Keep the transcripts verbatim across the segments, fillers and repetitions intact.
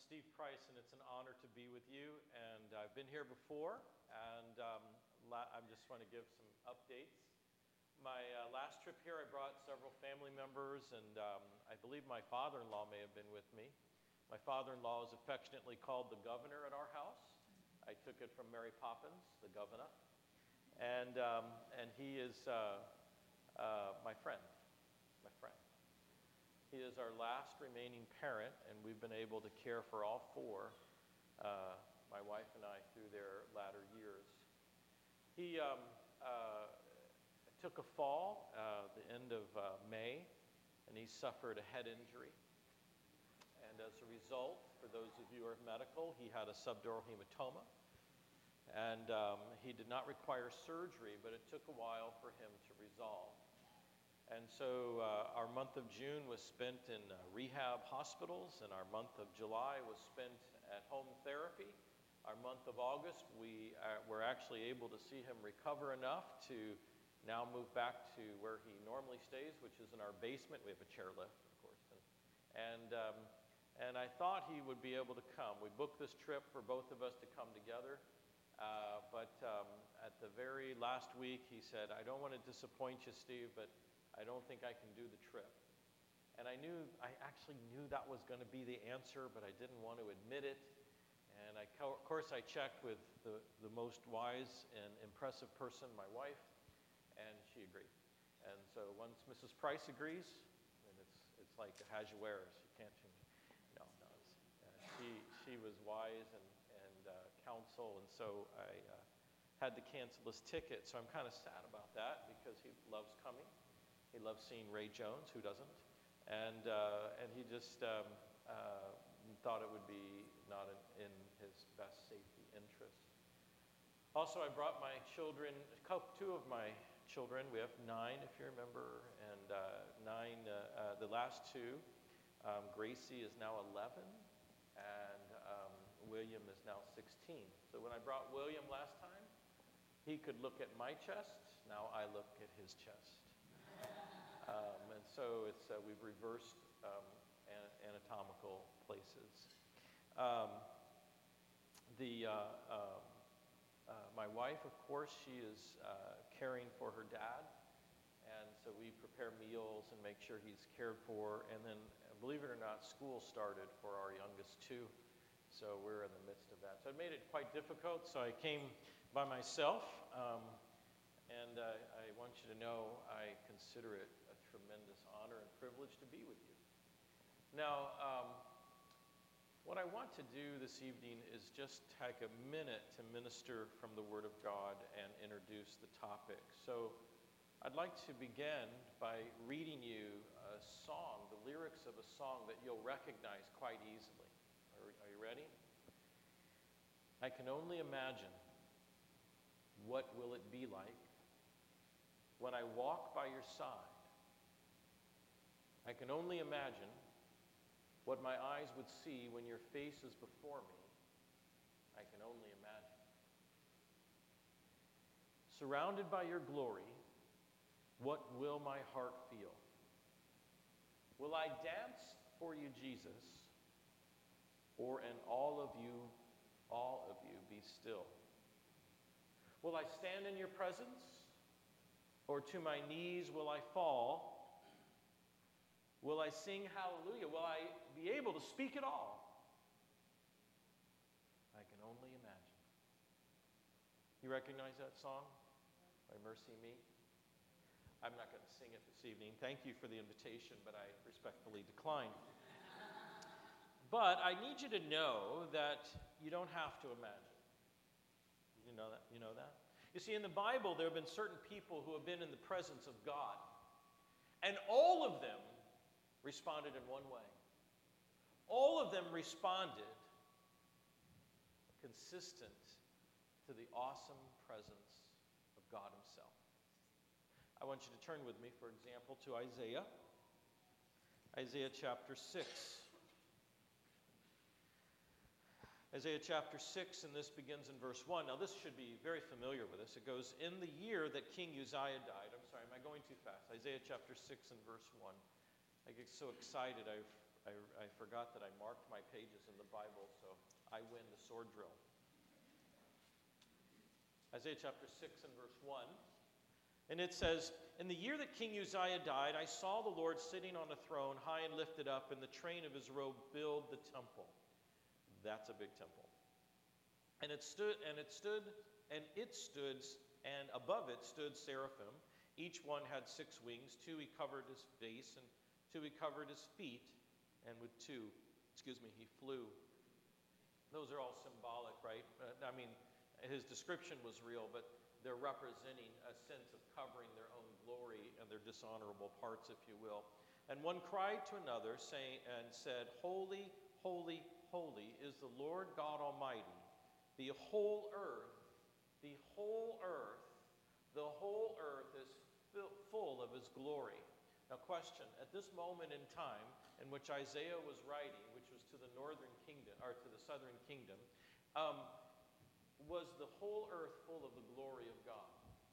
Steve Price, and it's an honor to be with you. And I've been here before, and um, la- I just want to give some updates. My uh, last trip here, I brought several family members, and um, I believe my father-in-law may have been with me. My father-in-law is affectionately called the governor at our house. I took it from Mary Poppins, the governor. And, um, and he is uh, uh, my friend, my friend. He is our last remaining parent, and we've been able to care for all four, uh, my wife and I, through their latter years. He um, uh, took a fall uh, the end of uh, May, and he suffered a head injury. And as a result, for those of you who are medical, he had a subdural hematoma. And um, he did not require surgery, but it took a while for him to resolve. And so uh, our month of June was spent in uh, rehab hospitals, and our month of July was spent at home therapy. Our month of August, we uh, were actually able to see him recover enough to now move back to where he normally stays, which is in our basement. We have a chairlift, of course. And, and, um, and I thought he would be able to come. We booked this trip for both of us to come together. Uh, but um, at the very last week, he said, I don't want to disappoint you, Steve, but I don't think I can do the trip. And I knew, I actually knew that was going to be the answer, but I didn't want to admit it. And I, of course, I checked with the, the most wise and impressive person, my wife, and she agreed. And so once Missus Price agrees, then it's, it's like a Ahasuerus. You can't change it. No, no. It's, uh, she, she was wise and and uh, counsel, and so I uh, had to cancel his ticket. So I'm kind of sad about that because he loves coming. He loves seeing Ray Jones, who doesn't? And, uh, and he just um, uh, thought it would be not in, in his best safety interest. Also, I brought my children, two of my children. We have nine, if you remember, and uh, nine, uh, uh, the last two. Um, Gracie is now eleven, and um, William is now sixteen. So when I brought William last time, he could look at my chest. Now I look at his chest. Um, and so it's, uh, we've reversed um, an anatomical places. Um, the, uh, um, uh, my wife, of course, she is uh, caring for her dad. And so we prepare meals and make sure he's cared for. And then, believe it or not, school started for our youngest two. So we're in the midst of that. So it made it quite difficult. So I came by myself. Um, and uh, I want you to know I consider it a tremendous honor and privilege to be with you. Now, um, what I want to do this evening is just take a minute to minister from the Word of God and introduce the topic. So I'd like to begin by reading you a song, the lyrics of a song that you'll recognize quite easily. Are, are you ready? I can only imagine what will it be like when I walk by your side. I can only imagine what my eyes would see when your face is before me. I can only imagine. Surrounded by your glory, what will my heart feel? Will I dance for you, Jesus, or in all of you, all of you, be still? Will I stand in your presence, or to my knees will I fall? Will I sing hallelujah? Will I be able to speak at all? I can only imagine. You recognize that song by Mercy Me? I'm not going to sing it this evening. Thank you for the invitation, but I respectfully decline. But I need you to know that you don't have to imagine. You know that? You know that? You see, in the Bible, there have been certain people who have been in the presence of God, and all of them responded in one way. All of them responded consistent to the awesome presence of God Himself. I want you to turn with me, for example, to Isaiah. Isaiah chapter six. Isaiah chapter six, and this begins in verse one. Now, this should be very familiar with us. It goes, in the year that King Uzziah died. I'm sorry, am I going too fast? Isaiah chapter six and verse one. I get so excited, I've I, I forgot that I marked my pages in the Bible, so I win the sword drill. Isaiah chapter six and verse one. And it says, "In the year that King Uzziah died, I saw the Lord sitting on a throne, high and lifted up, and the train of his robe filled the temple." That's a big temple. And it stood, and it stood, and it stood, and above it stood seraphim. Each one had six wings. Two he covered his face, and two he covered his feet, and with two, excuse me, he flew. Those are all symbolic, right? Uh, I mean, his description was real, but they're representing a sense of covering their own glory and their dishonorable parts, if you will. And one cried to another, saying, and said, "Holy, holy, holy is the Lord God Almighty. The whole earth, the whole earth, the whole earth is full of his glory." Now question, at this moment in time in which Isaiah was writing, which was to the northern kingdom, or to the southern kingdom, um, was the whole earth full of the glory of God?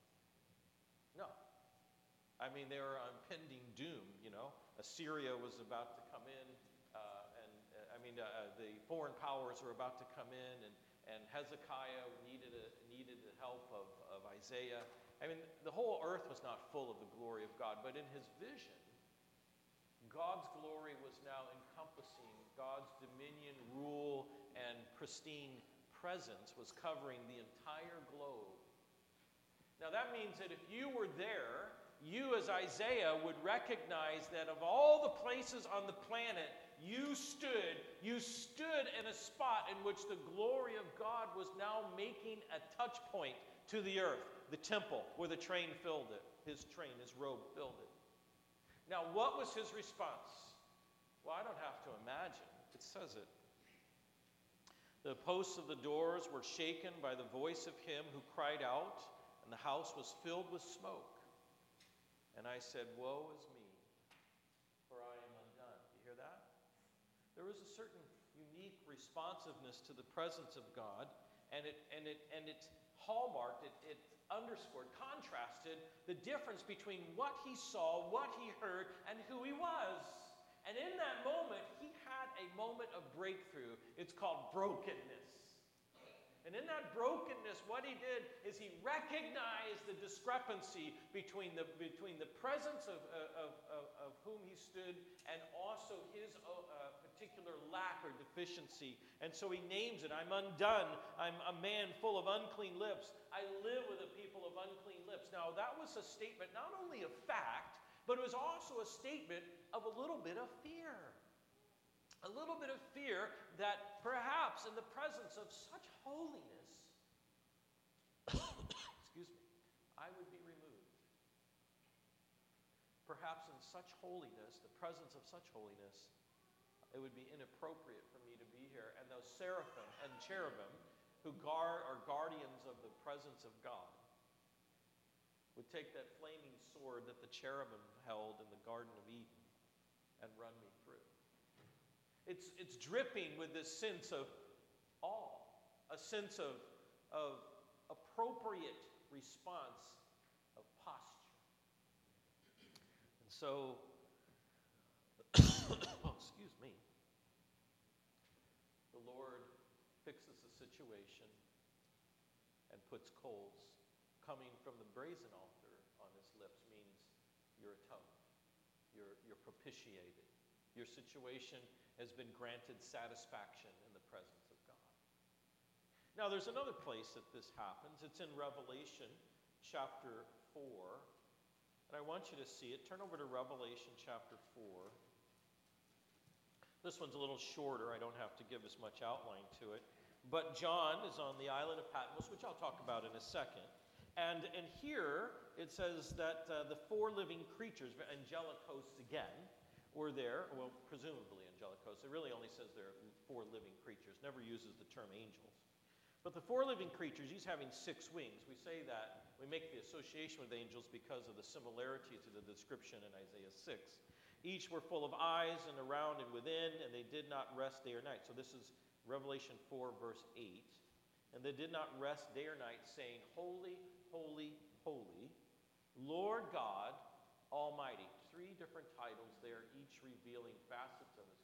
No. I mean, they were on impending doom, you know. Assyria was about to come in, uh, and uh, I mean, uh, the foreign powers were about to come in, and, and Hezekiah needed, a, needed the help of, of Isaiah. I mean, the whole earth was not full of the glory of God, but in his vision, God's glory was now encompassing, God's dominion, rule, and pristine presence was covering the entire globe. Now that means that if you were there, you as Isaiah would recognize that of all the places on the planet, you stood, you stood in a spot in which the glory of God was now making a touch point to the earth, the temple where the train filled it, his train, his robe filled it. Now what was his response? Well, I don't have to imagine, it says it. "The posts of the doors were shaken by the voice of him who cried out, and the house was filled with smoke. And I said, woe is me, for I am undone." You hear that? There was a certain unique responsiveness to the presence of God, and it and it and it hallmarked, it, it underscored, contrasted the difference between what he saw, what he heard, and who he was. And in that moment, he had a moment of breakthrough. It's called brokenness. And in that brokenness, what he did is he recognized the discrepancy between the, between the presence of, of, of, of whom he stood and also his uh, particular lack or deficiency. And so he names it, "I'm undone. I'm a man full of unclean lips. I live with a people of unclean lips." Now that was a statement not only of fact, but it was also a statement of a little bit of fear. A little bit of fear that perhaps in the presence of such holiness, excuse me, I would be removed. Perhaps in such holiness, the presence of such holiness, it would be inappropriate for me to be here. And those seraphim and cherubim, who guard, are guardians of the presence of God, would take that flaming sword that the cherubim held in the Garden of Eden and run me through. It's, it's dripping with this sense of awe, a sense of, of appropriate response of posture. And so, oh, excuse me, the Lord fixes the situation and puts coals coming from the brazen altar on his lips means you're atoned, you're, you're propitiated. Your situation has been granted satisfaction in the presence of God. Now there's another place that this happens. It's in Revelation chapter four. And I want you to see it. Turn over to Revelation chapter four. This one's a little shorter. I don't have to give as much outline to it. But John is on the island of Patmos, which I'll talk about in a second. And, and here it says that uh, the four living creatures, angelic hosts again, were there. Well, presumably angelic hosts. It really only says there are four living creatures. Never uses the term angels. But the four living creatures, he's having six wings. We say that, we make the association with angels because of the similarity to the description in Isaiah six. Each were full of eyes and around and within, and they did not rest day or night. So this is Revelation four, verse eight. And they did not rest day or night, saying, Holy, holy, holy, Lord God Almighty. Three different titles there, each revealing facets of his character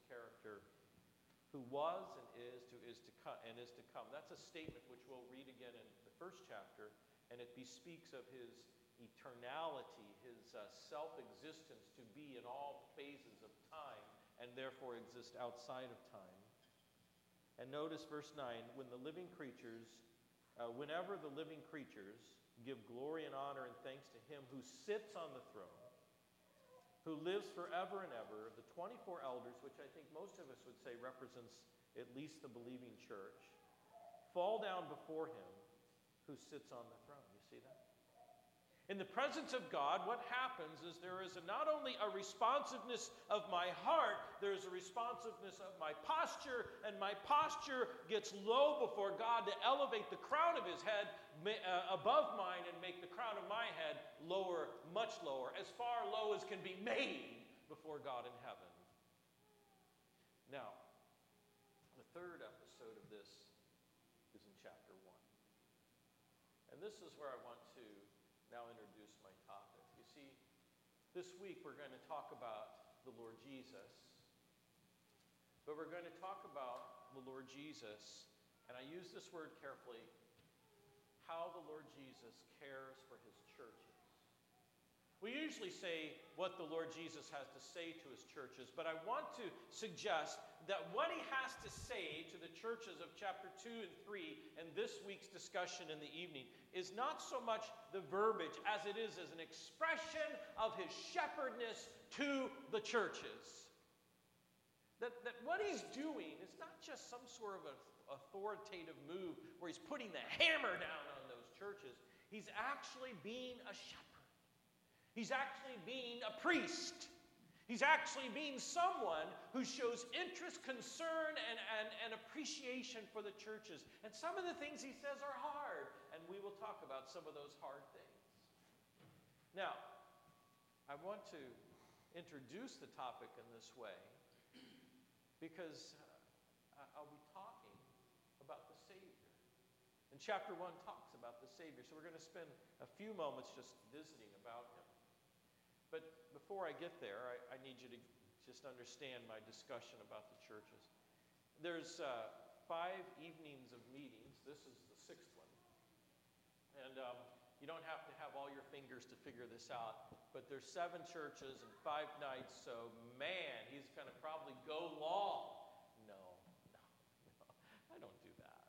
character who was and is to is to come and is to come. That's a statement which we'll read again in the first chapter, and it bespeaks of his eternality, his uh, self-existence to be in all phases of time and therefore exist outside of time. And notice verse nine, when the living creatures, uh, whenever the living creatures give glory and honor and thanks to him who sits on the throne, who lives forever and ever, the twenty-four elders, which I think most of us would say represents at least the believing church, fall down before him who sits on the throne. You see that? In the presence of God, what happens is there is a, not only a responsiveness of my heart, there is a responsiveness of my posture, and my posture gets low before God to elevate the crown of his head uh, above mine and make the crown of my head lower, much lower, as far low as can be made before God in heaven. Now, the third episode of this is in chapter one. And this is where I want to now introduce my topic. You see, this week we're going to talk about the Lord Jesus. But we're going to talk about the Lord Jesus, and I use this word carefully, how the Lord Jesus cares for his churches. We usually say what the Lord Jesus has to say to his churches, but I want to suggest that what he has to say to the churches of chapter two and three and this week's discussion in the evening is not so much the verbiage as it is as an expression of his shepherdness to the churches. That, that what he's doing is not just some sort of an authoritative move where he's putting the hammer down on those churches. He's actually being a shepherd. He's actually being a priest. He's actually being someone who shows interest, concern, and, and, and appreciation for the churches. And some of the things he says are hard, and we will talk about some of those hard things. Now, I want to introduce the topic in this way because uh, I'll be talking about the Savior. And chapter one talks about the Savior, so we're going to spend a few moments just visiting about him. But before I get there, I, I need you to just understand my discussion about the churches. There's uh, five evenings of meetings. This is the sixth one. And um, you don't have to have all your fingers to figure this out. But there's seven churches and five nights, so man, he's going to probably go long. No, no, no, I don't do that.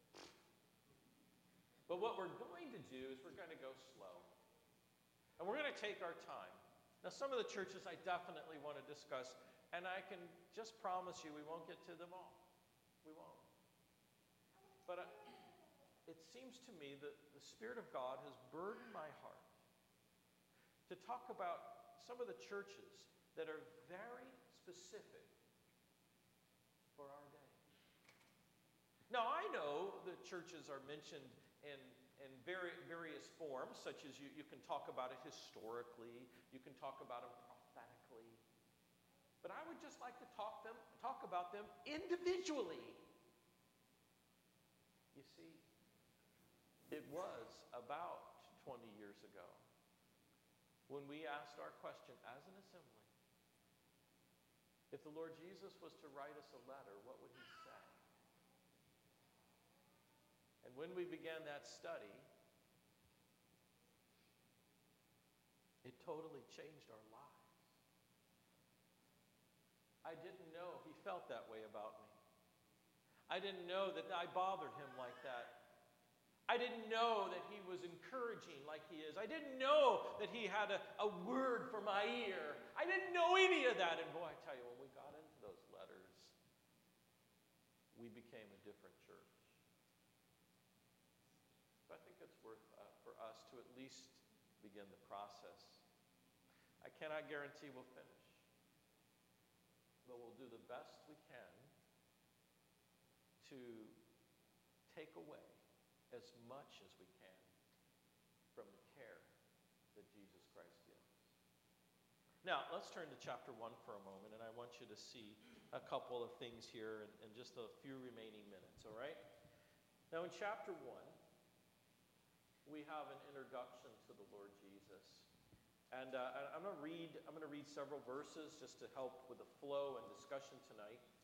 But what we're going to do is we're going to go slow. And we're going to take our time. Now, some of the churches I definitely want to discuss, and I can just promise you we won't get to them all. We won't. But uh, it seems to me that the Spirit of God has burdened my heart to talk about some of the churches that are very specific for our day. Now, I know that churches are mentioned in in very, various forms, such as you, you can talk about it historically, you can talk about them prophetically. But I would just like to talk, them, talk about them individually. You see, it was about twenty years ago when we asked our question as an assembly, if the Lord Jesus was to write us a letter, what would he say? And when we began that study, it totally changed our lives. I didn't know he felt that way about me. I didn't know that I bothered him like that. I didn't know that he was encouraging like he is. I didn't know that he had a, a word for my ear. I didn't know any of that. And boy, I tell you, when we got into those letters, we became a different church. I think it's worth uh, for us to at least begin the process. I cannot guarantee we'll finish, but we'll do the best we can to take away as much as we can from the care that Jesus Christ gives. Now, let's turn to chapter one for a moment, and I want you to see a couple of things here in, in just a few remaining minutes, all right? Now, in chapter one, we have an introduction to the Lord Jesus. And uh, I'm going to read I'm going to read several verses just to help with the flow and discussion tonight.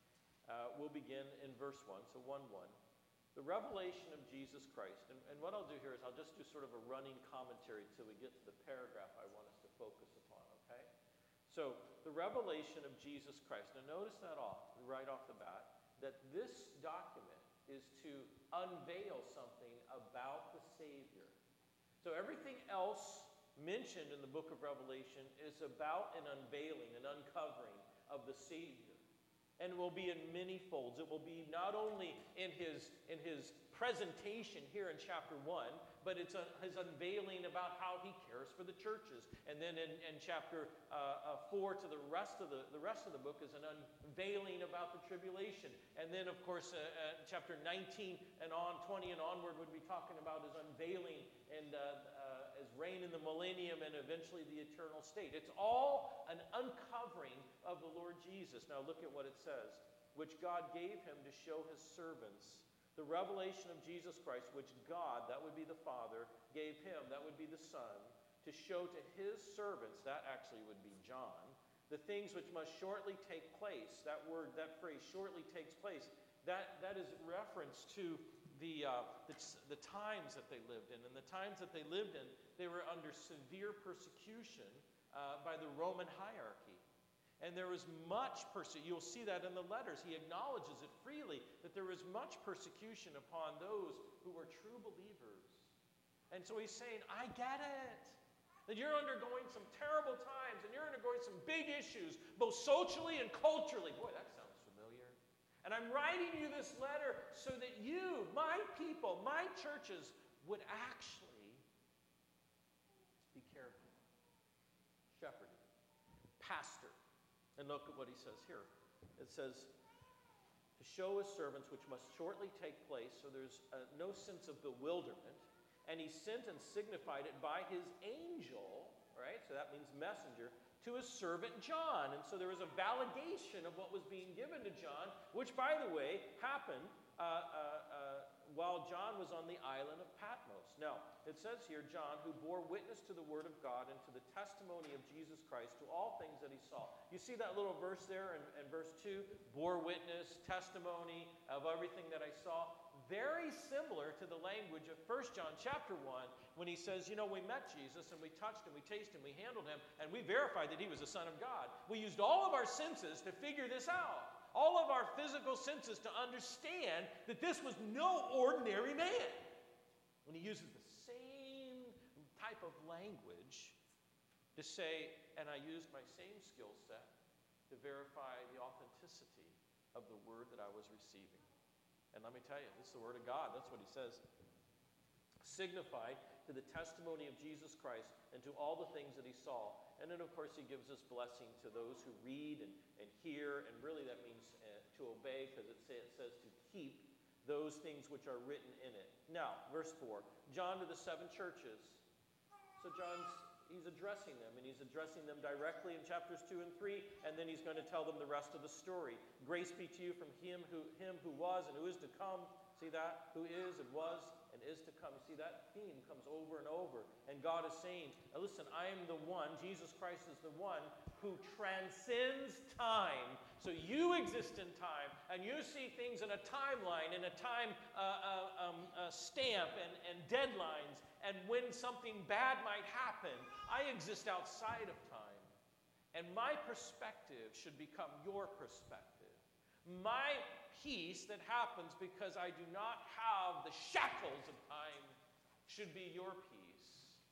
Uh, we'll begin in verse one, so one one. The revelation of Jesus Christ. And, and what I'll do here is I'll just do sort of a running commentary till we get to the paragraph I want us to focus upon, okay? So, the revelation of Jesus Christ. Now notice that off, right off the bat, that this document is to unveil something about the Savior. So everything else mentioned in the book of Revelation is about an unveiling, an uncovering of the Savior. And it will be in many folds. It will be not only in his, in his presentation here in chapter one, but it's a, his unveiling about how he cares for the churches. And then in, in chapter uh, uh, four to the rest of the, the rest of the book is an unveiling about the tribulation. And then, of course, uh, uh, chapter nineteen and on, twenty and onward would be talking about his unveiling and uh, uh, his reign in the millennium and eventually the eternal state. It's all an uncovering of the Lord Jesus. Now look at what it says. Which God gave him to show his servants. The revelation of Jesus Christ, which God, that would be the Father, gave him, that would be the Son, to show to his servants, that actually would be John, the things which must shortly take place. That word, that phrase, shortly takes place. That, that is reference to the, uh, the, the times that they lived in. And the times that they lived in, they were under severe persecution uh, by the Roman hierarchy. And there was much persecution. You'll see that in the letters. He acknowledges it freely, that there was much persecution upon those who were true believers. And so he's saying, I get it. That you're undergoing some terrible times, and you're undergoing some big issues, both socially and culturally. Boy, that sounds familiar. And I'm writing you this letter so that you, my people, my churches, would actually be careful, shepherded, pastor. And look at what he says here. It says, to show his servants which must shortly take place, so there's uh, no sense of bewilderment. And he sent and signified it by his angel, right? So that means messenger, to his servant John. And so there was a validation of what was being given to John, which, by the way, happened uh, uh, uh, while John was on the island of Patmos. Now, it says here, John, who bore witness to the word of God and to the testimony of Jesus Christ, to all things that he saw. You see that little verse there in, in verse two? Bore witness, testimony of everything that I saw. Very similar to the language of First John chapter one, when he says, you know, we met Jesus and we touched him, we tasted him, we handled him, and we verified that he was the Son of God. We used all of our senses to figure this out. All of our physical senses to understand that this was no ordinary man. When he uses the same type of language to say, and I used my same skill set to verify the authenticity of the word that I was receiving. And let me tell you, this is the word of God. That's what he says. Signified to the testimony of Jesus Christ and to all the things that he saw. And then, of course, he gives this blessing to those who read and, and hear. And really that means uh, to obey, because it, say, it says to keep those things which are written in it. Now, verse four, John to the seven churches. So John's, he's addressing them, and he's addressing them directly in chapters two and three, and then he's going to tell them the rest of the story. Grace be to you from him who, him who was and who is to come. See that? Who is and was and is to come. You see, that theme comes over and over. And God is saying, now listen, I am the one, Jesus Christ is the one who transcends time. So you exist in time, and you see things in a timeline, in a time uh, uh, um, uh, stamp and, and deadlines, and when something bad might happen. I exist outside of time. And my perspective should become your perspective. My peace that happens because I do not have the shackles of time should be your peace.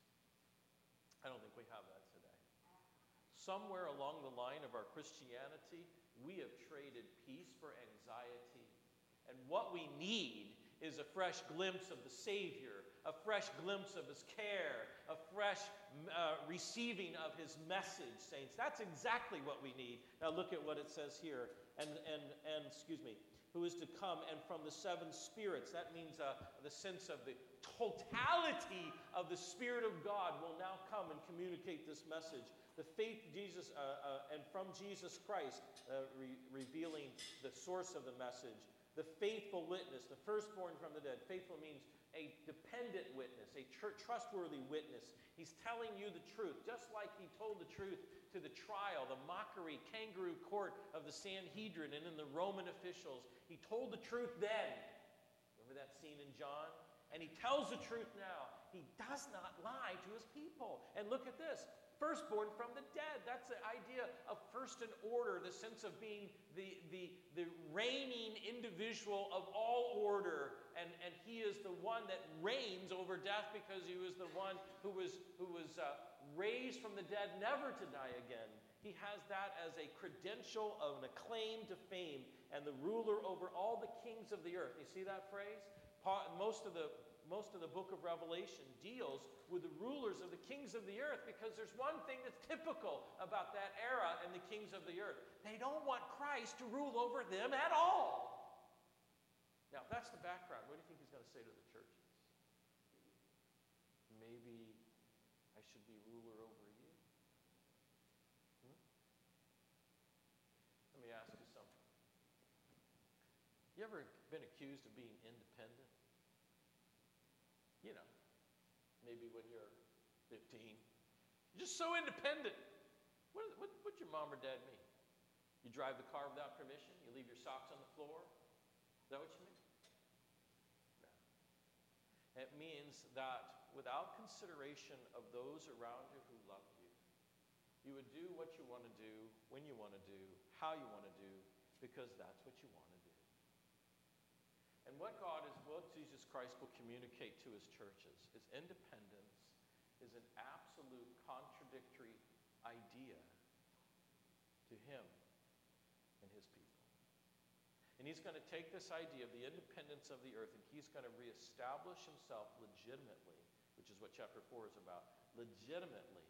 I don't think we have that today. Somewhere along the line of our Christianity, we have traded peace for anxiety. And what we need is a fresh glimpse of the Savior, a fresh glimpse of his care, a fresh uh, receiving of his message, saints. That's exactly what we need. Now look at what it says here. And, and, and excuse me, who is to come, and from the seven spirits. That means uh, the sense of the totality of the Spirit of God will now come and communicate this message. The faith Jesus, uh, uh, and from Jesus Christ, uh, re revealing the source of the message. The faithful witness, the firstborn from the dead. Faithful means a dependent witness, a tr- trustworthy witness. He's telling you the truth, just like he told the truth to the trial, the mockery, kangaroo court of the Sanhedrin and in the Roman officials. He told the truth then. Remember that scene in John? And he tells the truth now. He does not lie to his people. And look at this. Firstborn from the dead. That's the idea of first in order, the sense of being the, the, the reigning individual of all order. And, and he is the one that reigns over death because he was the one who was, who was uh, raised from the dead, never to die again. He has that as a credential of an acclaim to fame and the ruler over all the kings of the earth. You see that phrase? Most of the Most of the book of Revelation deals with the rulers of the kings of the earth, because there's one thing that's typical about that era and the kings of the earth. They don't want Christ to rule over them at all. Now, if that's the background, what do you think he's going to say to the churches? Maybe I should be ruler over you? Hmm? Let me ask you something. You ever been accused of being independent? You know, maybe when you're fifteen, you're just so independent. What, what, what'd your mom or dad mean? You drive the car without permission? You leave your socks on the floor? Is that what you mean? No. It means that without consideration of those around you who love you, you would do what you want to do, when you want to do, how you want to do, because that's what you want to do. And what God is, what Jesus Christ will communicate to his churches is independence is an absolute contradictory idea to him and his people. And he's going to take this idea of the independence of the earth and he's going to reestablish himself legitimately, which is what chapter four is about, legitimately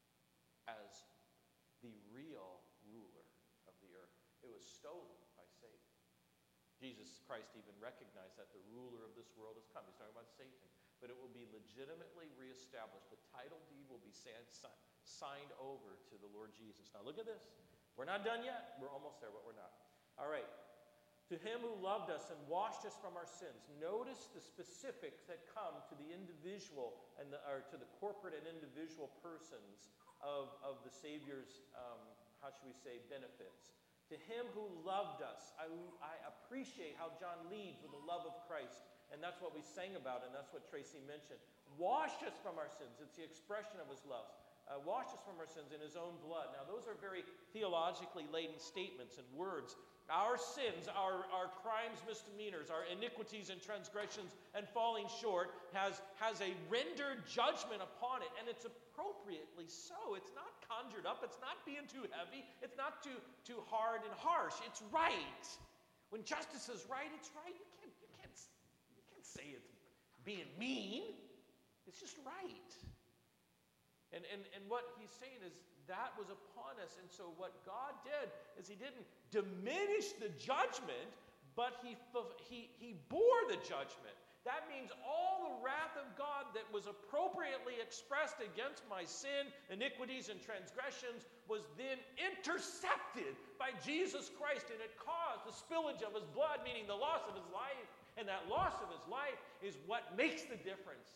as the real ruler of the earth. It was stolen by Satan. Jesus Christ even recognized that the ruler of this world has come. He's talking about Satan. But it will be legitimately reestablished. The title deed will be signed over to the Lord Jesus. Now look at this. We're not done yet. We're almost there, but we're not. All right. To him who loved us and washed us from our sins. Notice the specifics that come to the individual and the, or to the corporate and individual persons of, of the Savior's, um, how should we say, benefits. To him who loved us. I, I appreciate how John leads with the love of Christ. And that's what we sang about, and that's what Tracy mentioned. Washed us from our sins. It's the expression of his love. Uh, washed us from our sins in his own blood. Now, those are very theologically laden statements and words. Our sins, our, our crimes, misdemeanors, our iniquities and transgressions and falling short has, has a rendered judgment upon it, and it's appropriately so. It's not conjured up. It's not being too heavy. It's not too, too hard and harsh. It's right. When justice is right, it's right. You can't, you can't, you can't say it's being mean. It's just right. And, and, and what he's saying is that was upon us. And so what God did is he didn't diminish the judgment, but he, he, he bore the judgment. That means all the wrath of God that was appropriately expressed against my sin, iniquities, and transgressions was then intercepted by Jesus Christ, and it caused the spillage of his blood, meaning the loss of his life. And that loss of his life is what makes the difference.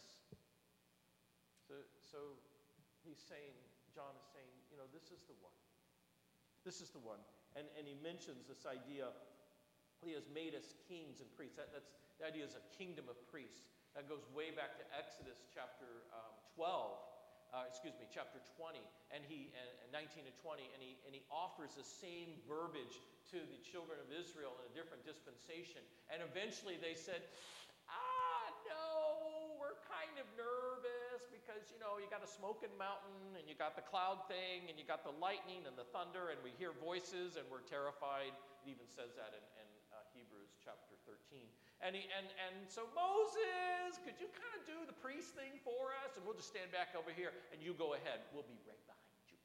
So, so he's saying, John is saying, you know, this is the one. This is the one. And, and he mentions this idea, he has made us kings and priests. That, that's, the idea is a kingdom of priests. That goes way back to Exodus chapter um, twelve, uh, excuse me, chapter twenty, and he, and, and nineteen and twenty, and he, and he offers the same verbiage to the children of Israel in a different dispensation. And eventually they said, ah, no, we're kind of nervous because, you know, you got a smoking mountain and you got the cloud thing and you got the lightning and the thunder and we hear voices and we're terrified. It even says that in, in uh, Hebrews chapter thirteen. And, he, and, and so Moses, could you kind of do the priest thing for us? And we'll just stand back over here and you go ahead. We'll be right behind you.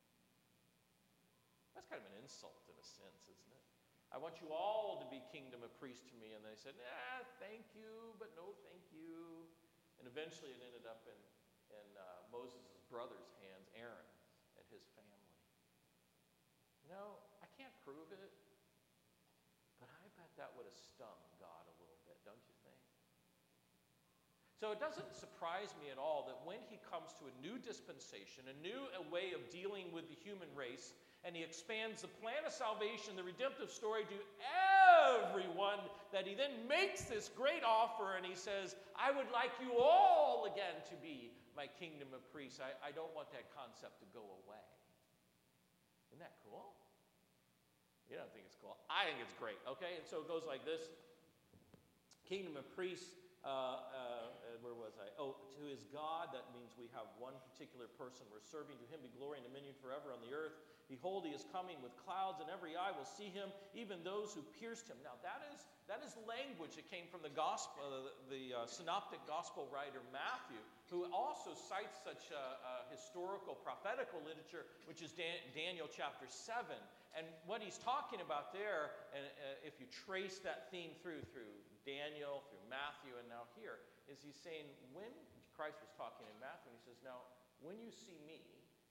That's kind of an insult in a sense, isn't it? I want you all to be kingdom of priests to me. And they said, nah, thank you, but no thank you. And eventually it ended up in, in uh, Moses' brother's hands, Aaron's, and his family. You know, I can't prove it, but I bet that would have stung God a little bit, don't you think? So it doesn't surprise me at all that when he comes to a new dispensation, a new a way of dealing with the human race, and he expands the plan of salvation, the redemptive story to everyone, that he then makes this great offer and he says, I would like you all again to be my kingdom of priests. I, I don't want that concept to go away. Isn't that cool? You don't think it's cool? I think it's great, okay? And so it goes like this. Kingdom of priests. Uh, uh, where was I? Oh, to his God, that means we have one particular person we're serving. To him be glory and dominion forever on the earth. Behold, he is coming with clouds, and every eye will see him, even those who pierced him. Now, that is that is language that came from the gospel, uh, the uh, synoptic gospel writer Matthew, who also cites such uh, uh, historical prophetical literature, which is Dan- Daniel chapter seven. And what he's talking about there, and uh, if you trace that theme through through Daniel, through Matthew, and now here, is he's saying when Christ was talking in Matthew, he says, now, when you see me,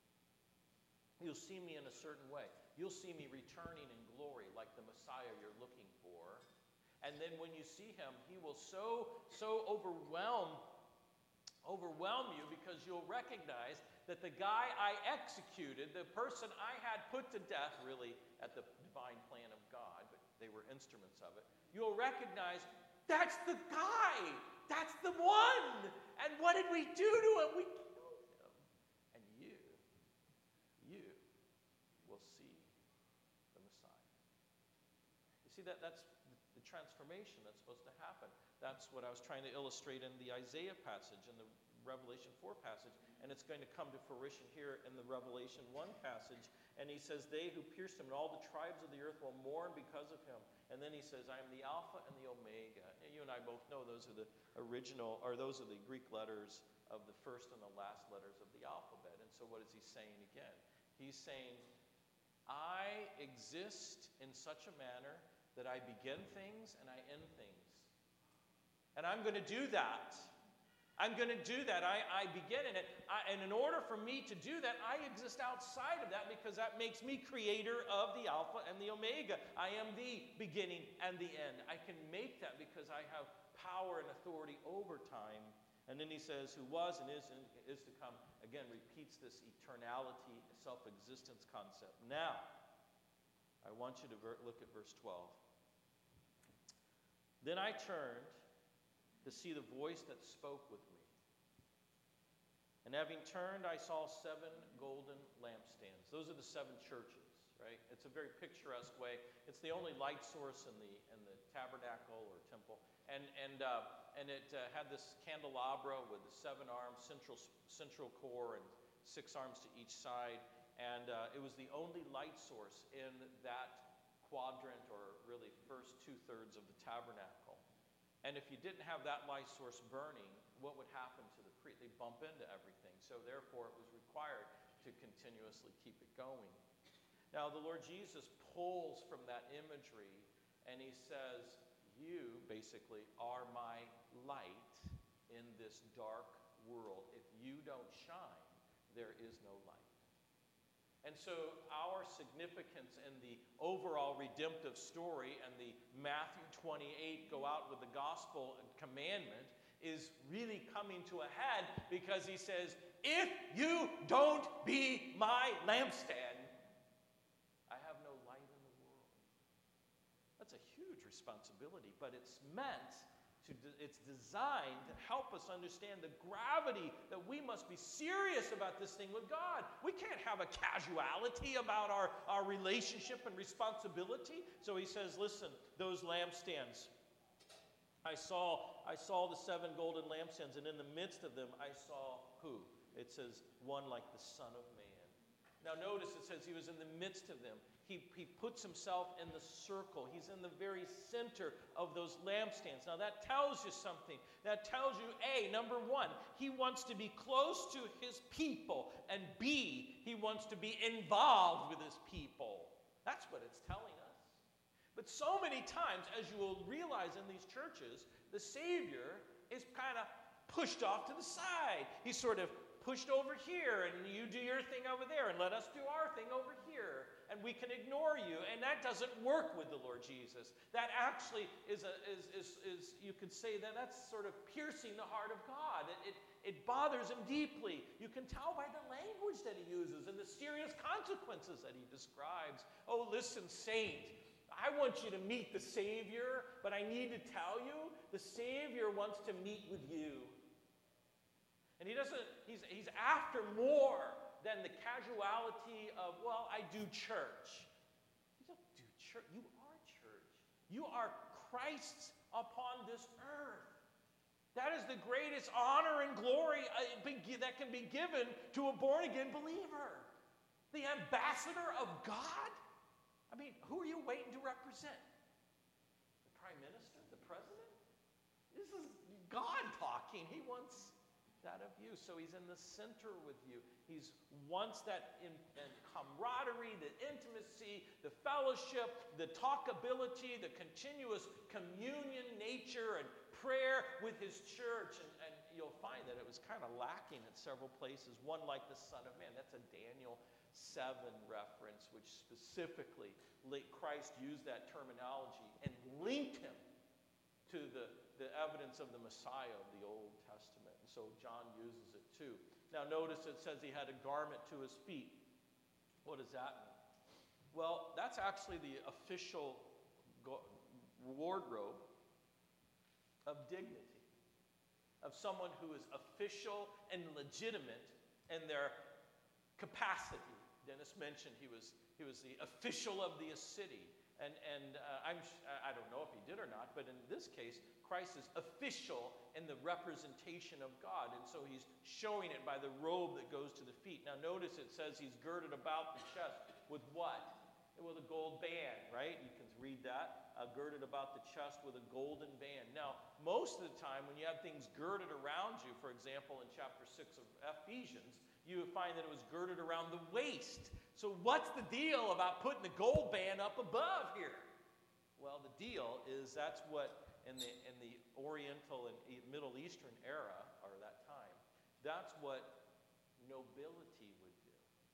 you'll see me in a certain way. You'll see me returning in glory like the Messiah you're looking for. And then when you see him, he will so, so overwhelm, overwhelm you because you'll recognize that the guy I executed, the person I had put to death, really at the divine plan of God, but they were instruments of it, you'll recognize that's the guy. That's the one. And what did we do to him? We killed him. And you, you will see the Messiah. You see, that that's the transformation that's supposed to happen. That's what I was trying to illustrate in the Isaiah passage and the Revelation four passage, and it's going to come to fruition here in the Revelation one passage. And he says, they who pierced him and all the tribes of the earth will mourn because of him. And then he says, I am the Alpha and the Omega. And you and I both know those are the original, or those are the Greek letters of the first and the last letters of the alphabet. And so what is he saying again? He's saying, I exist in such a manner that I begin things and I end things. And I'm going to do that. I'm going to do that. I, I begin in it. I, and in order for me to do that, I exist outside of that because that makes me creator of the Alpha and the Omega. I am the beginning and the end. I can make that because I have power and authority over time. And then he says, who was and is and is to come, again, repeats this eternality, self-existence concept. Now, I want you to ver- look at verse twelve. Then I turned to see the voice that spoke with me. And having turned, I saw seven golden lampstands. Those are the seven churches, right? It's a very picturesque way. It's the only light source in the in the tabernacle or temple. And and uh, and it uh, had this candelabra with the seven arms, central central core, and six arms to each side. And uh, it was the only light source in that quadrant, or really first two-thirds of the tabernacle. And if you didn't have that light source burning, what would happen to the priest? They'd bump into everything. So therefore, it was required to continuously keep it going. Now, the Lord Jesus pulls from that imagery, and he says, you, basically, are my light in this dark world. If you don't shine, there is no light. And so our significance in the overall redemptive story and the Matthew twenty-eight, go out with the gospel commandment, is really coming to a head because he says, if you don't be my lampstand, I have no light in the world. That's a huge responsibility, but it's meant to, it's designed to help us understand the gravity that we must be serious about this thing with God. We can't have a casuality about our, our relationship and responsibility. So he says, listen, those lampstands, I saw, I saw the seven golden lampstands, and in the midst of them I saw who? It says, one like the Son of Man. Now notice it says he was in the midst of them. He, he puts himself in the circle. He's in the very center of those lampstands. Now that tells you something. That tells you, A, number one, he wants to be close to his people. And B, he wants to be involved with his people. That's what it's telling us. But so many times, as you will realize in these churches, the Savior is kind of pushed off to the side. He's sort of pushed over here, and you do your thing over there, and let us do our thing over here. and we can ignore you. And that doesn't work with the Lord Jesus. That actually is, a, is, is, is you could say that that's sort of piercing the heart of God. It, it, it bothers him deeply. You can tell by the language that he uses and the serious consequences that he describes. Oh, listen, saint, I want you to meet the Savior, but I need to tell you, the Savior wants to meet with you. And he doesn't, he's, he's after more than the casuality of, well, I do church. You don't do church. You are church. You are Christ's upon this earth. That is the greatest honor and glory that can be given to a born-again believer. The ambassador of God? I mean, who are you waiting to represent? The prime minister? The president? This is God talking. He wants that of you. So he's in the center with you. He wants that in, in camaraderie, the intimacy, the fellowship, the talkability, the continuous communion nature and prayer with his church. And, and you'll find that it was kind of lacking at several places. One like the Son of Man. That's a Daniel seven reference, which specifically Christ used that terminology and linked him to the, the evidence of the Messiah of the Old Testament. And so John uses it too. Now notice it says he had a garment to his feet. What does that mean? Well, that's actually the official wardrobe of dignity, of someone who is official and legitimate in their capacity. Dennis mentioned he was, he was the official of the city. And, and uh, I'm, I don't know if he did or not, but in this case, Christ is official in the representation of God. And so he's showing it by the robe that goes to the feet. Now notice it says he's girded about the chest with what? With a gold band, right? You can read that. Uh, girded about the chest with a golden band. Now, most of the time when you have things girded around you, for example, in chapter six of Ephesians, you would find that it was girded around the waist. So what's the deal about putting the gold band up above here? Well, the deal is that's what in the in the Oriental and Middle Eastern era, or that time, that's what nobility would do.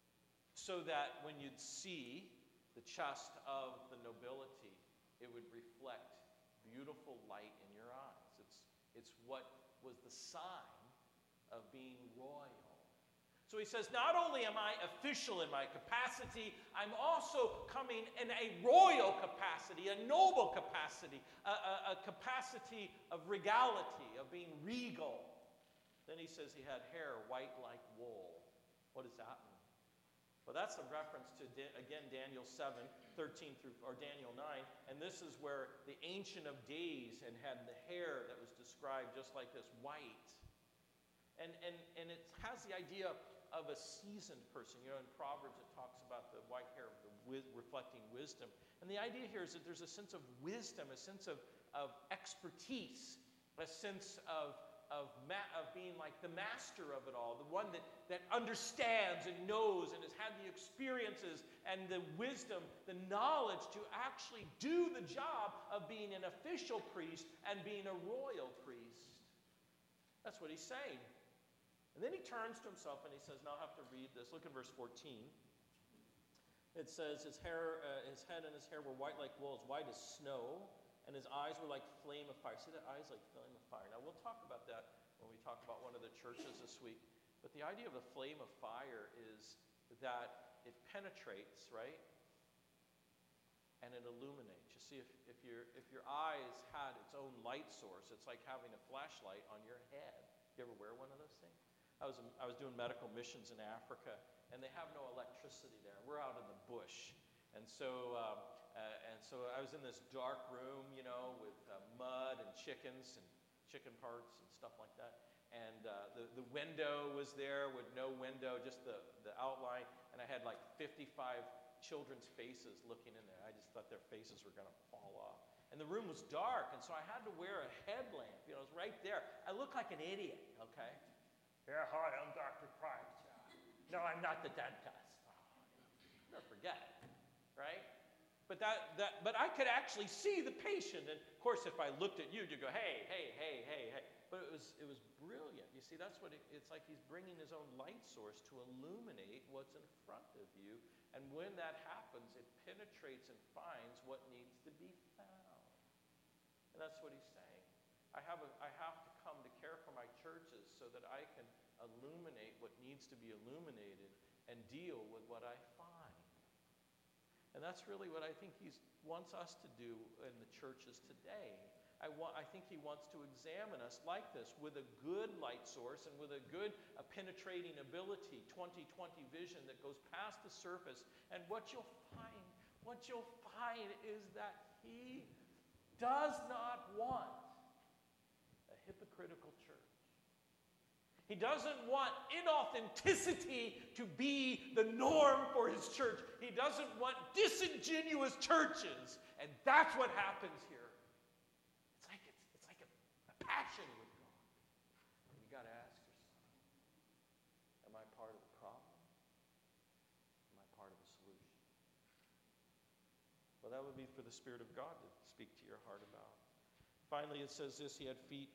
So that when you'd see the chest of the nobility, it would reflect beautiful light in your eyes. It's, it's what was the sign of being royal. So he says, not only am I official in my capacity, I'm also coming in a royal capacity, a noble capacity, a, a, a capacity of regality, of being regal. Then he says he had hair white like wool. What does that mean? Well, that's a reference to, again, Daniel seven, thirteen through, or Daniel nine, and this is where the Ancient of Days and had the hair that was described just like this, white. And, and, and it has the idea of a seasoned person. You know, in Proverbs it talks about the white hair the wi- reflecting wisdom. And the idea here is that there's a sense of wisdom, a sense of, of expertise, a sense of Of, ma- of being like the master of it all, the one that, that understands and knows and has had the experiences and the wisdom, the knowledge to actually do the job of being an official priest and being a royal priest. That's what he's saying. And then he turns to himself and he says, now I have to read this. Look at verse fourteen. It says, his hair, uh, his head and his hair were white like wool, as white as snow, and his eyes were like flame of fire. See that eyes like flame of fire? Now, we'll talk about that when we talk about one of the churches this week. But the idea of a flame of fire is that it penetrates, right? And it illuminates. You see, if, if, your, if your eyes had its own light source, it's like having a flashlight on your head. You ever wear one of those things? I was, I was doing medical missions in Africa, and they have no electricity there. We're out in the bush. And so... Um, Uh, and so I was in this dark room, you know, with uh, mud and chickens and chicken parts and stuff like that. And uh, the, the window was there with no window, just the, the outline. And I had like fifty-five children's faces looking in there. I just thought their faces were going to fall off. And the room was dark, and so I had to wear a headlamp. You know, it was right there. I looked like an idiot, okay? Yeah, hi, I'm Doctor Price. No, I'm not the dentist. Oh, never forget, right? But that, that, but I could actually see the patient. And of course, if I looked at you, you'd go, hey, hey, hey, hey, hey. But it was, it was brilliant. You see, that's what it, it's like he's bringing his own light source to illuminate what's in front of you. And when that happens, it penetrates and finds what needs to be found. And that's what he's saying. I have, a, I have to come to care for my churches so that I can illuminate what needs to be illuminated and deal with what I find. And that's really what I think he wants us to do in the churches today. I, want, I think he wants to examine us like this, with a good light source and with a good uh, penetrating ability, twenty twenty vision that goes past the surface. And what you'll find, what you'll find is that he does not want a hypocritical church. He doesn't want inauthenticity to be the norm for his church. He doesn't want disingenuous churches. And that's what happens here. It's like, it's, it's like a, a passion with God. And you got to ask yourself, am I part of the problem? Am I part of the solution? Well, that would be for the Spirit of God to speak to your heart about. Finally, it says this, he had feet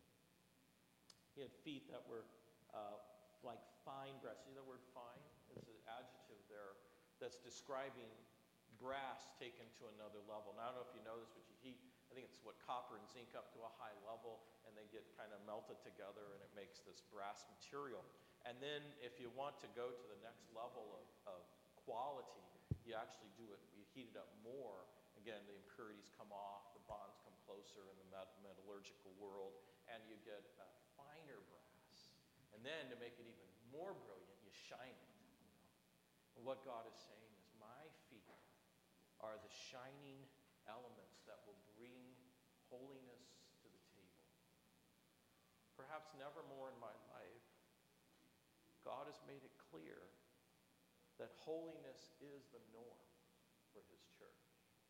He had feet that were uh, like fine brass. See the word fine? It's an adjective there that's describing brass taken to another level. Now, I don't know if you know this, but you heat, I think it's what, copper and zinc up to a high level, and they get kind of melted together, and it makes this brass material. And then if you want to go to the next level of, of quality, you actually do it, you heat it up more. Again, the impurities come off, the bonds come closer in the met- metallurgical world, and you get uh, finer brass. And then to make it even more brilliant, you shine it. You know? And what God is saying is, my feet are the shining elements that will bring holiness to the table. Perhaps never more in my life, God has made it clear that holiness is the norm for his church.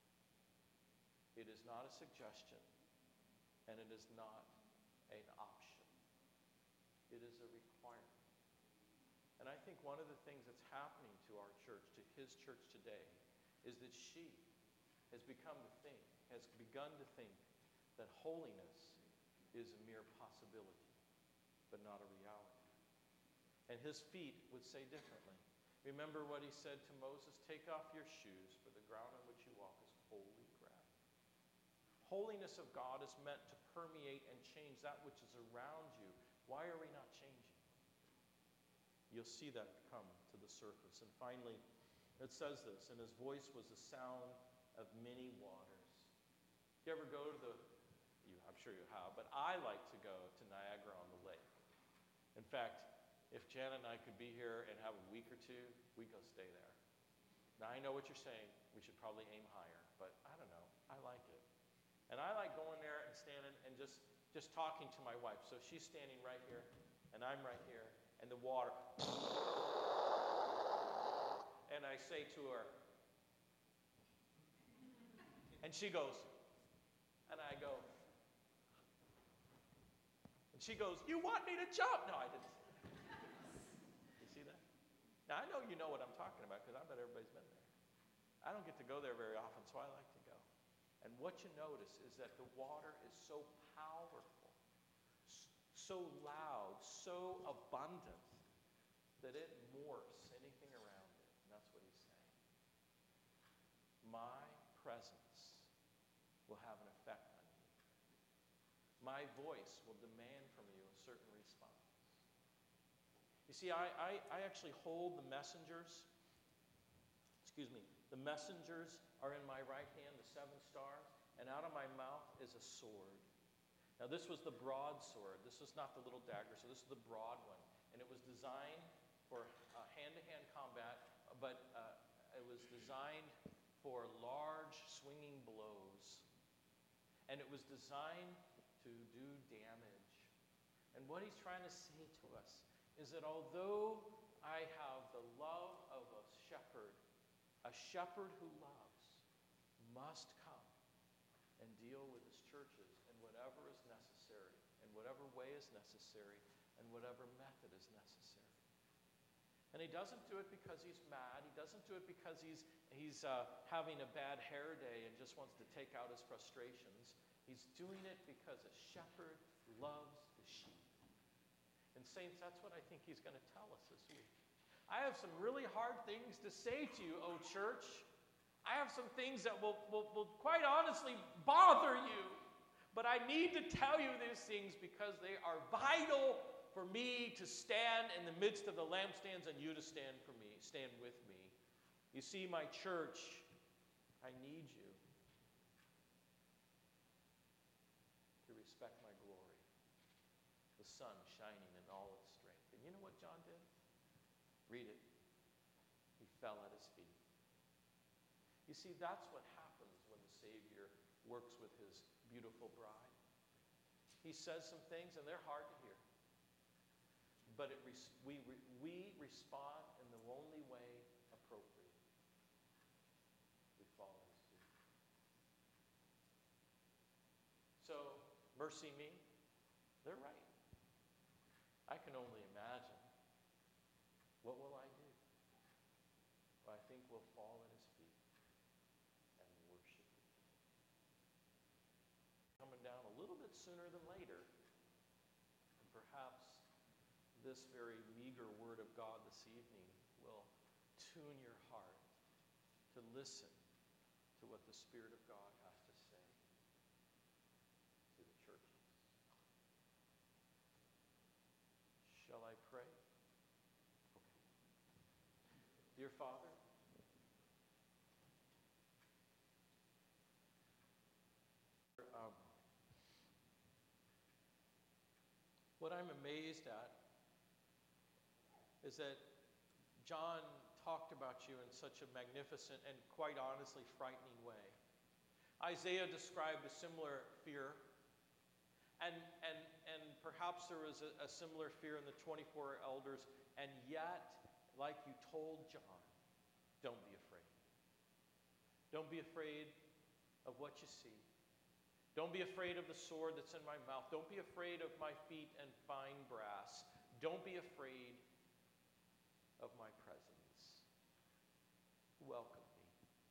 It is not a suggestion, and it is not an option. It is a requirement. And I think one of the things that's happening to our church, to his church today, is that she has become to think, has begun to think that holiness is a mere possibility, but not a reality. And his feet would say differently. Remember what he said to Moses, take off your shoes, for the ground on which you walk is holy ground. Holiness of God is meant to permeate and change that which is around you. Why are we not changing? You'll see that come to the surface. And finally, it says this, and his voice was the sound of many waters. Do you ever go to the, you, I'm sure you have, but I like to go to Niagara on the Lake. In fact, if Janet and I could be here and have a week or two, we'd go stay there. Now, I know what you're saying. We should probably aim higher, but I don't know. I like it. And I like going there and standing and just, just talking to my wife. So she's standing right here, and I'm right here, and the water. And I say to her, and she goes, and I go, and she goes, you want me to jump? No, I didn't. You see that? Now, I know you know what I'm talking about, because I bet everybody's been there. I don't get to go there very often, so I like to go. And what you notice is that the water is so powerful, so loud, so abundant, that it morphs anything around it. And that's what he's saying. My presence will have an effect on you. My voice will demand from you a certain response. You see, I, I, I actually hold the messengers. Excuse me. The messengers are in my right hand, the seven stars, and out of my mouth is a sword. Now, this was the broadsword. This was not the little dagger, so this is the broad one. And it was designed for uh, hand-to-hand combat, but uh, it was designed for large swinging blows. And it was designed to do damage. And what he's trying to say to us is that although I have the love of a shepherd, a shepherd who loves must come and deal with his churches in whatever is necessary, in whatever way is necessary, and whatever method is necessary. And he doesn't do it because he's mad. He doesn't do it because he's, he's uh, having a bad hair day and just wants to take out his frustrations. He's doing it because a shepherd loves the sheep. And And saints, that's what I think he's going to tell us this week. I have some really hard things to say to you, O church. I have some things that will, will, will quite honestly bother you. But I need to tell you these things because they are vital for me to stand in the midst of the lampstands and you to stand for me, stand with me. You see, my church, I need you to respect my glory, the sun shining in all its strength. And you know what John did? Read it. He fell at his feet. You see, that's what happens when the Savior works with his beautiful bride. He says some things and they're hard to hear. But it res- we, re- we respond in the only way appropriate. We fall at his feet. So, mercy me, they're right. I can only imagine. What will I do? Well, I think we'll fall at his feet and worship the King. Coming down a little bit sooner than later, and perhaps this very meager word of God this evening will tune your heart to listen to what the Spirit of God has to say to the churches. Shall I pray? Okay. Dear Father, um, what I'm amazed at is that John talked about you in such a magnificent and quite honestly frightening way. Isaiah described a similar fear, and, and, and perhaps there was a, a similar fear in the twenty-four elders, and yet, like you told John, don't be afraid. Don't be afraid of what you see. Don't be afraid of the sword that's in my mouth. Don't be afraid of my feet and fine brass. Don't be afraid of my presence. Welcome me,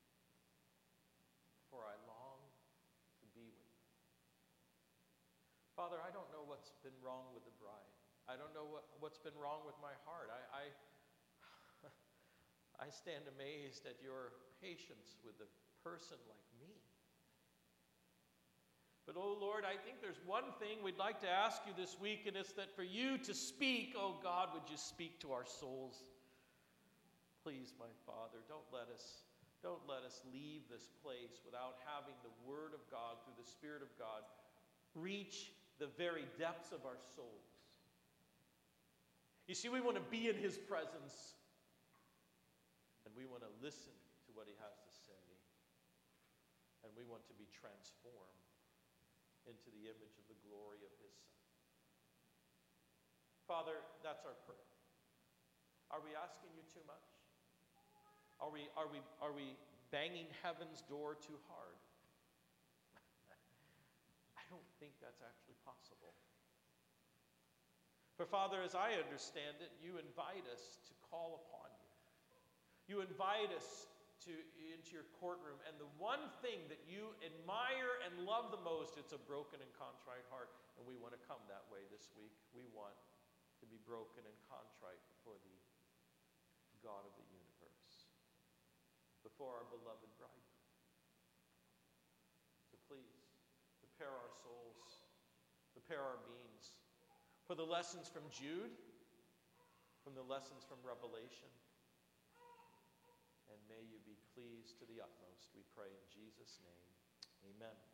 for I long to be with you. Father, I don't know what's been wrong with the bride. I don't know what, what's been wrong with my heart. I, I, I stand amazed at your patience with a person like me. But, oh Lord, I think there's one thing we'd like to ask you this week, and it's that for you to speak, oh God, would you speak to our souls? Please, my Father, don't let us, don't let us leave this place without having the Word of God, through the Spirit of God, reach the very depths of our souls. You see, we want to be in His presence, and we want to listen to what He has to say, and we want to be transformed into the image of the glory of His Son. Father, that's our prayer. Are we asking you too much? Are we, are we, are we banging heaven's door too hard? I don't think that's actually possible. For Father, as I understand it, you invite us to call upon you. You invite us to, into your courtroom, and the one thing that you admire and love the most, it's a broken and contrite heart, and we want to come that way this week. We want to be broken and contrite before the God of the universe, before our beloved bridegroom. So please, prepare our souls, prepare our beings for the lessons from Jude, from the lessons from Revelation, and may you be pleased to the utmost, we pray in Jesus' name. Amen.